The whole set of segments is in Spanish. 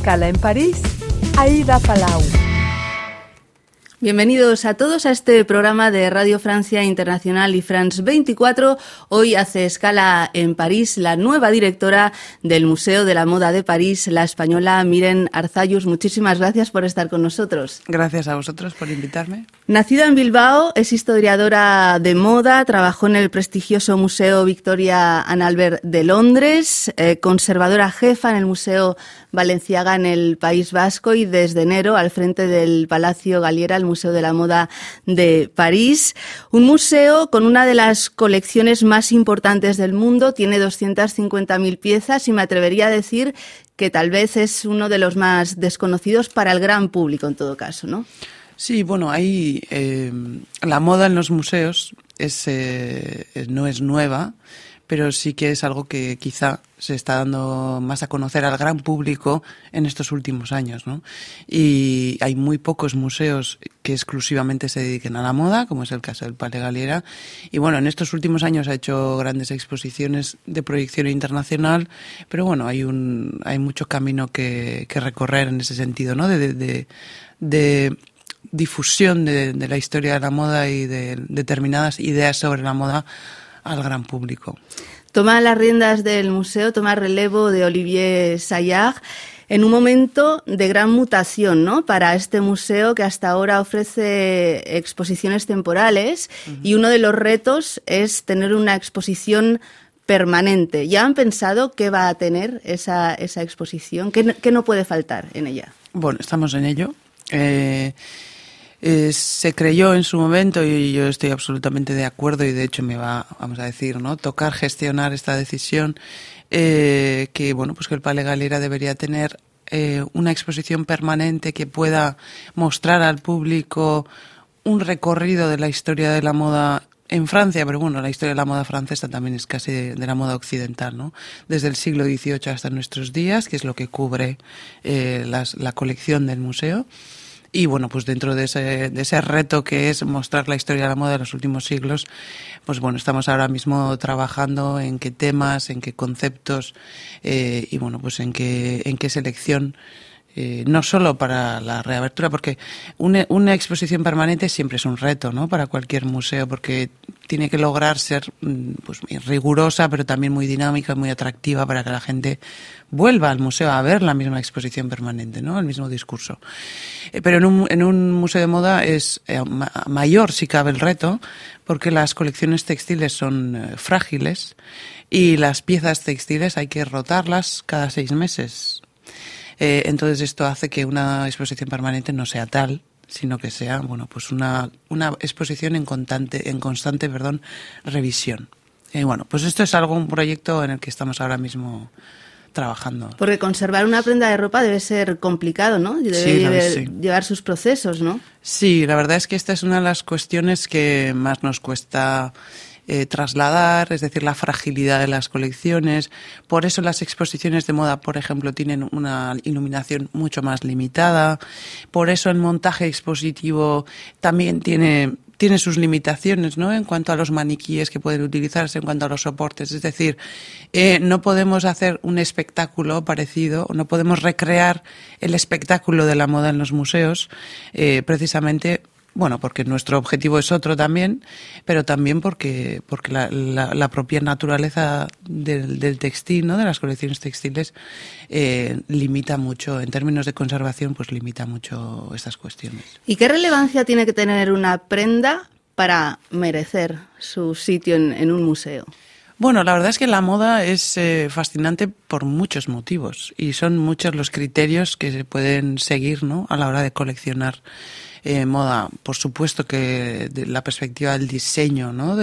escala en París, Aida Palau. Bienvenidos a todos a este programa de Radio Francia Internacional y France 24. Hoy hace escala en París la nueva directora del Museo de la Moda de París, la española Miren Arzallus. Muchísimas gracias por estar con nosotros. Gracias a vosotros por invitarme. Nacida en Bilbao, es historiadora de moda, trabajó en el prestigioso Museo Victoria and Albert de Londres, conservadora jefa en el Museo Balenciaga en el País Vasco y desde enero al frente del Palacio Galliera, el Museo de la Moda de París. Un museo con una de las colecciones más importantes del mundo, tiene 250.000 piezas y me atrevería a decir que tal vez es uno de los más desconocidos para el gran público en todo caso, ¿no? Sí, bueno, ahí la moda en los museos no es nueva, pero sí que es algo que quizá se está dando más a conocer al gran público en estos últimos años, ¿no? Y hay muy pocos museos que exclusivamente se dediquen a la moda, como es el caso del Palais Galliera. Y bueno, en estos últimos años ha hecho grandes exposiciones de proyección internacional, pero bueno, hay mucho camino que recorrer en ese sentido, ¿no? De difusión de la historia de la moda y de determinadas ideas sobre la moda al gran público. Toma las riendas del museo, toma relevo de Olivier Sayag en un momento de gran mutación, ¿no? Para este museo que hasta ahora ofrece exposiciones temporales y uno de los retos es tener una exposición permanente. ¿Ya han pensado qué va a tener esa exposición? ¿Qué no puede faltar en ella? Bueno, estamos en ello. Se creyó en su momento, y yo estoy absolutamente de acuerdo, y de hecho me va, vamos a decir, ¿no?, tocar gestionar esta decisión, que bueno, pues que el Palais Galliera debería tener una exposición permanente que pueda mostrar al público un recorrido de la historia de la moda en Francia, pero bueno, la historia de la moda francesa también es casi de la moda occidental, ¿no? Desde el siglo XVIII hasta nuestros días, que es lo que cubre la colección del museo. Y bueno, pues dentro de ese reto que es mostrar la historia de la moda de los últimos siglos, pues bueno, estamos ahora mismo trabajando en qué temas, en qué conceptos y bueno, pues en qué selección. No solo para la reapertura, porque una exposición permanente siempre es un reto, ¿no?, para cualquier museo, porque tiene que lograr ser pues rigurosa, pero también muy dinámica, muy atractiva para que la gente vuelva al museo a ver la misma exposición permanente, ¿no?, el mismo discurso. Pero en un museo de moda es mayor, si cabe, el reto, porque las colecciones textiles son frágiles y las piezas textiles hay que rotarlas cada 6 meses. Entonces esto hace que una exposición permanente no sea tal, sino que sea, bueno, pues una exposición en constante revisión. Bueno, pues esto es un proyecto en el que estamos ahora mismo trabajando. Porque conservar una prenda de ropa debe ser complicado, ¿no? Debe llevar sus procesos, ¿no? Sí, la verdad es que esta es una de las cuestiones que más nos cuesta trasladar, es decir, la fragilidad de las colecciones. Por eso las exposiciones de moda, por ejemplo, tienen una iluminación mucho más limitada. Por eso el montaje expositivo también tiene sus limitaciones, ¿no?, en cuanto a los maniquíes que pueden utilizarse, en cuanto a los soportes. Es decir, no podemos hacer un espectáculo parecido, no podemos recrear el espectáculo de la moda en los museos, precisamente, bueno, porque nuestro objetivo es otro también, pero también porque la propia naturaleza del textil, ¿no?, de las colecciones textiles, limita mucho, en términos de conservación, pues limita mucho estas cuestiones. ¿Y qué relevancia tiene que tener una prenda para merecer su sitio en un museo? Bueno, la verdad es que la moda es fascinante por muchos motivos y son muchos los criterios que se pueden seguir, ¿no?, a la hora de coleccionar moda. Por supuesto que de la perspectiva del diseño, ¿no?,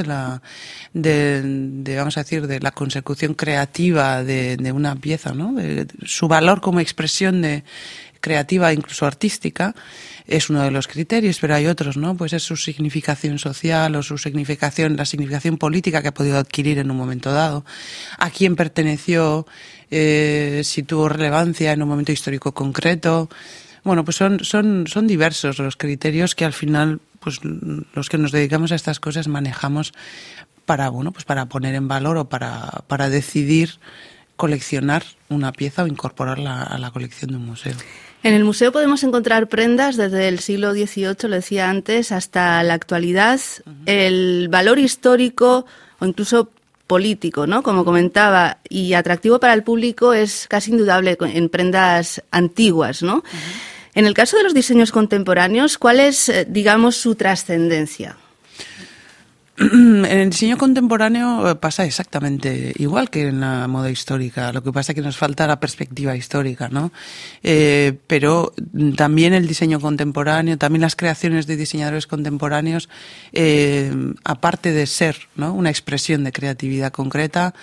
vamos a decir, de la consecución creativa de una pieza, ¿no?, de su valor como expresión creativa, incluso artística, es uno de los criterios, pero hay otros, ¿no? Pues es su significación social o la significación política que ha podido adquirir en un momento dado, a quién perteneció, si tuvo relevancia en un momento histórico concreto. Bueno, pues son diversos los criterios que al final, pues los que nos dedicamos a estas cosas manejamos para poner en valor o para decidir coleccionar una pieza o incorporarla a la colección de un museo. En el museo podemos encontrar prendas desde el siglo XVIII, lo decía antes, hasta la actualidad. El valor histórico o incluso político, ¿no? Como comentaba, y atractivo para el público es casi indudable en prendas antiguas, ¿no? En el caso de los diseños contemporáneos, ¿cuál es, digamos, su trascendencia? En el diseño contemporáneo pasa exactamente igual que en la moda histórica. Lo que pasa es que nos falta la perspectiva histórica, ¿no? Pero también el diseño contemporáneo, también las creaciones de diseñadores contemporáneos, aparte de ser, ¿no?, una expresión de creatividad concreta,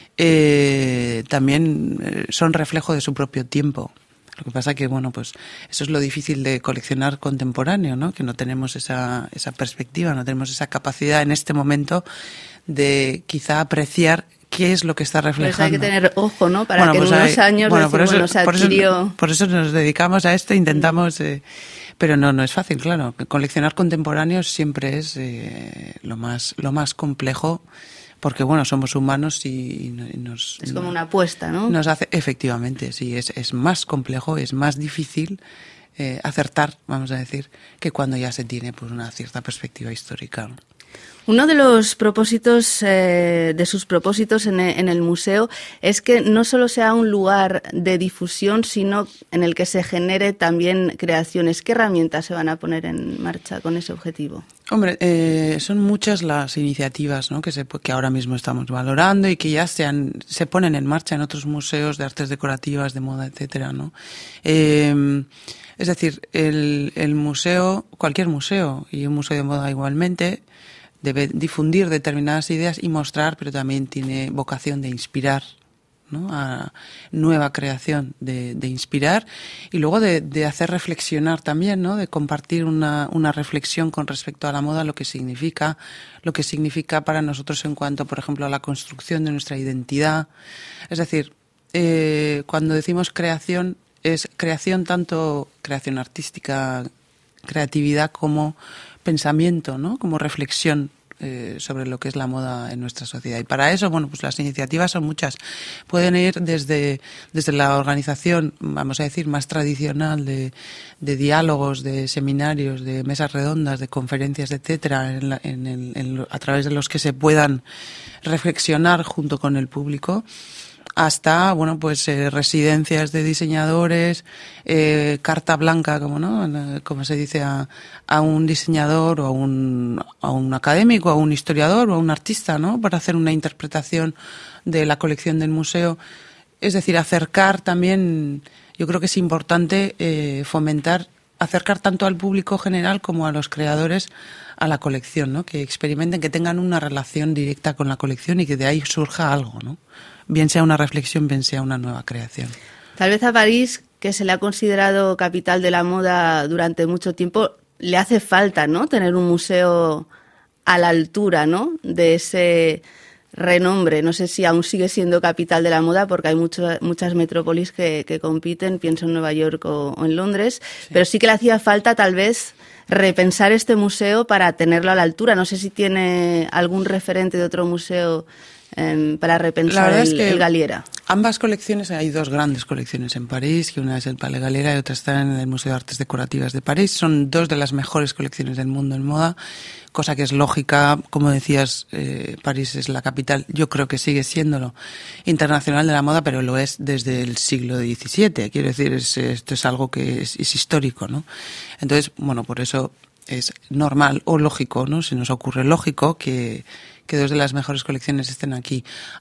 también son reflejo de su propio tiempo. Lo que pasa que, bueno, pues eso es lo difícil de coleccionar contemporáneo, ¿no? Que no tenemos esa perspectiva, no tenemos esa capacidad en este momento de quizá apreciar qué es lo que está reflejando. Pues hay que tener ojo, ¿no? Para que en unos años se adquirió... Por eso nos dedicamos a esto, intentamos... pero no es fácil, claro. Coleccionar contemporáneos siempre es lo más complejo, porque, bueno, somos humanos y nos... Es como una apuesta, ¿no? Nos hace, efectivamente, sí, es más complejo, es más difícil acertar, vamos a decir, que cuando ya se tiene pues una cierta perspectiva histórica, ¿no? Uno de los propósitos, de sus propósitos en el museo es que no solo sea un lugar de difusión, sino en el que se genere también creaciones. ¿Qué herramientas se van a poner en marcha con ese objetivo? Hombre, son muchas las iniciativas, ¿no?, que ahora mismo estamos valorando y que ya se ponen en marcha en otros museos de artes decorativas, de moda, etcétera, ¿no? Es decir, el museo, cualquier museo y un museo de moda igualmente, debe difundir determinadas ideas y mostrar, pero también tiene vocación de inspirar, ¿no?, a nueva creación, de inspirar y luego de hacer reflexionar también, ¿no?, de compartir una reflexión con respecto a la moda, lo que significa para nosotros en cuanto, por ejemplo, a la construcción de nuestra identidad. Es decir, cuando decimos creación, es creación tanto creación artística, creatividad, como pensamiento, ¿no?, como reflexión sobre lo que es la moda en nuestra sociedad. Y para eso, bueno, pues las iniciativas son muchas. Pueden ir desde la organización, vamos a decir, más tradicional de diálogos, de seminarios, de mesas redondas, de conferencias, etcétera, a través de los que se puedan reflexionar junto con el público, hasta, bueno, pues residencias de diseñadores, carta blanca, como se dice, a un diseñador o a un académico, a un historiador o a un artista, ¿no?, para hacer una interpretación de la colección del museo. Es decir, acercar también, yo creo que es importante acercar tanto al público general como a los creadores a la colección, ¿no?, que experimenten, que tengan una relación directa con la colección y que de ahí surja algo, ¿no?, bien sea una reflexión, bien sea una nueva creación. Tal vez a París, que se le ha considerado capital de la moda durante mucho tiempo, le hace falta, ¿no?, tener un museo a la altura, ¿no?, de ese renombre. No sé si aún sigue siendo capital de la moda, porque hay muchas metrópolis que compiten, pienso en Nueva York o en Londres, sí. Pero sí que le hacía falta tal vez repensar este museo para tenerlo a la altura. No sé si tiene algún referente de otro museo para repensar el Galliera. Ambas colecciones, hay dos grandes colecciones en París, que una es el Palais Galliera y otra está en el Museo de Artes Decorativas de París. Son dos de las mejores colecciones del mundo en moda, cosa que es lógica. Como decías, París es la capital, yo creo que sigue siéndolo, internacional de la moda, pero lo es desde el siglo XVII. Quiero decir, esto es algo que es histórico, ¿no? Entonces, bueno, por eso es normal o lógico, ¿no? Se nos ocurre lógico que dos de las mejores colecciones estén aquí.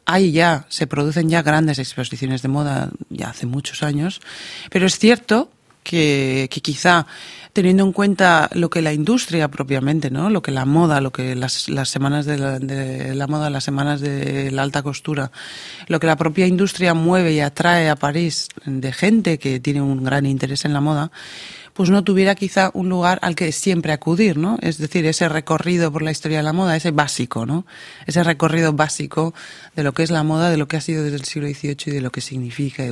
Se producen ya grandes exposiciones de moda ya hace muchos años, pero es cierto que quizá teniendo en cuenta lo que la industria propiamente, ¿no?, lo que la moda, lo que las semanas de la moda, las semanas de la alta costura, lo que la propia industria mueve y atrae a París de gente que tiene un gran interés en la moda, pues no tuviera quizá un lugar al que siempre acudir, ¿no? Es decir, ese recorrido por la historia de la moda, ese básico, ¿no? Ese recorrido básico de lo que es la moda, de lo que ha sido desde el siglo XVIII y de lo que significa,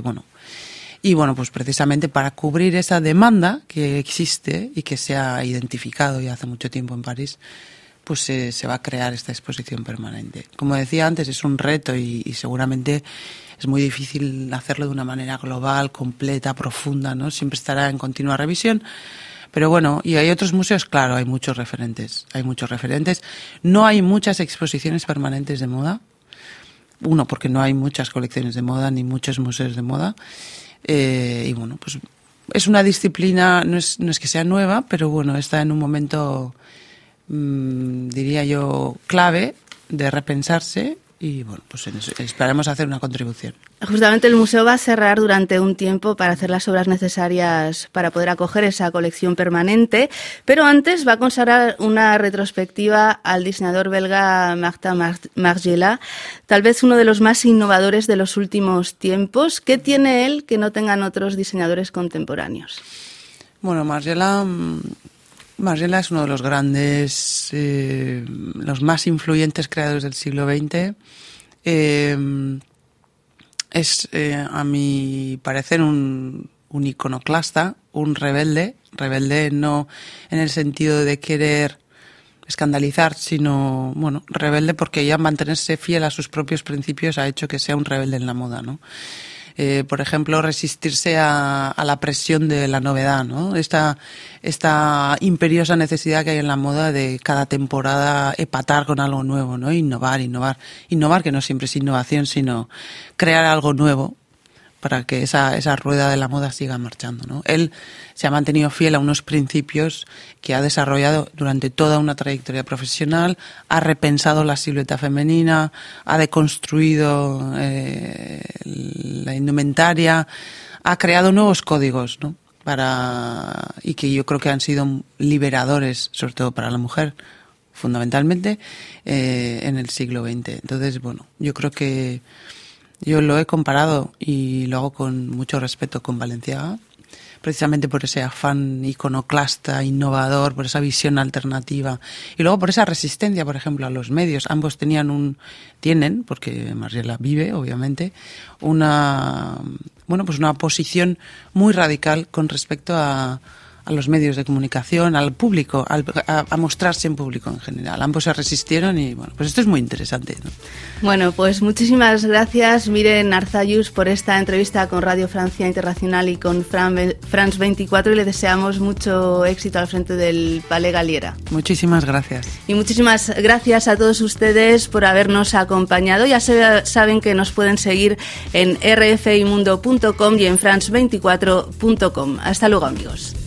y bueno, pues precisamente para cubrir esa demanda que existe y que se ha identificado ya hace mucho tiempo en París, pues se va a crear esta exposición permanente. Como decía antes, es un reto y seguramente es muy difícil hacerlo de una manera global, completa, profunda, ¿no? Siempre estará en continua revisión. Pero bueno, y hay otros museos, claro, hay muchos referentes. No hay muchas exposiciones permanentes de moda. Uno, porque no hay muchas colecciones de moda ni muchos museos de moda. Y bueno, pues es una disciplina, no es que sea nueva, pero bueno, está en un momento, diría yo, clave de repensarse. Y bueno, pues esperaremos hacer una contribución. Justamente el museo va a cerrar durante un tiempo para hacer las obras necesarias para poder acoger esa colección permanente, pero antes va a consagrar una retrospectiva al diseñador belga Martin Margiela, tal vez uno de los más innovadores de los últimos tiempos. ¿Qué tiene él que no tengan otros diseñadores contemporáneos? Bueno, Margiela es uno de los grandes, los más influyentes creadores del siglo XX. Es, a mi parecer, un iconoclasta, un rebelde no en el sentido de querer escandalizar, sino, bueno, rebelde porque ya mantenerse fiel a sus propios principios ha hecho que sea un rebelde en la moda, ¿no? Por ejemplo, resistirse a la presión de la novedad, ¿no? Esta imperiosa necesidad que hay en la moda de cada temporada epatar con algo nuevo, ¿no? Innovar, que no siempre es innovación, sino crear algo nuevo para que esa rueda de la moda siga marchando, ¿no? Él se ha mantenido fiel a unos principios que ha desarrollado durante toda una trayectoria profesional, ha repensado la silueta femenina, ha deconstruido la indumentaria, ha creado nuevos códigos, ¿no? Y que yo creo que han sido liberadores, sobre todo para la mujer, fundamentalmente, en el siglo XX. Entonces, bueno, yo creo que yo lo he comparado y lo hago con mucho respeto con Balenciaga, precisamente por ese afán iconoclasta, innovador, por esa visión alternativa y luego por esa resistencia, por ejemplo, a los medios. Ambos tienen, porque Margiela vive, obviamente, una posición muy radical con respecto a los medios de comunicación, al público, a mostrarse en público en general. Ambos se resistieron y bueno, pues esto es muy interesante, ¿no? Bueno, pues muchísimas gracias, Miren Arzallus, por esta entrevista con Radio Francia Internacional y con France 24 y le deseamos mucho éxito al frente del Palais Galliera. Muchísimas gracias. Y muchísimas gracias a todos ustedes por habernos acompañado. Ya saben que nos pueden seguir en rfimundo.com y en france24.com. Hasta luego, amigos.